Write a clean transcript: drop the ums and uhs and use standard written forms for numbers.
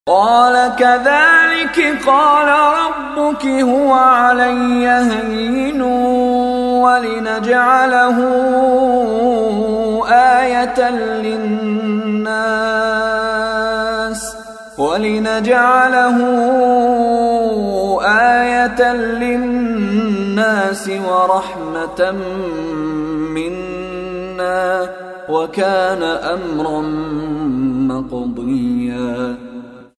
قال كذلك قال ربك هو علي هين ولنجعله آية للناس ورحمة منا وكان أمرا مقضيا